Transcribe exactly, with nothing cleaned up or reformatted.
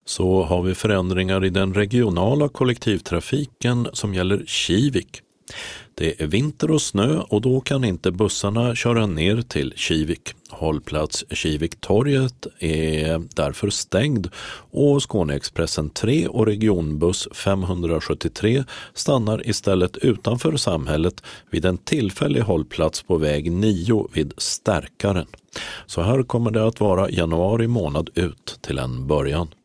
Så har vi förändringar i den regionala kollektivtrafiken som gäller Kivik. Det är vinter och snö och då kan inte bussarna köra ner till Kivik. Hållplats Kiviktorget är därför stängd och Skåneexpressen tre och regionbuss femhundrasjuttiotre stannar istället utanför samhället vid en tillfällig hållplats på väg nio vid Stärkaren. Så här kommer det att vara januari månad ut till en början.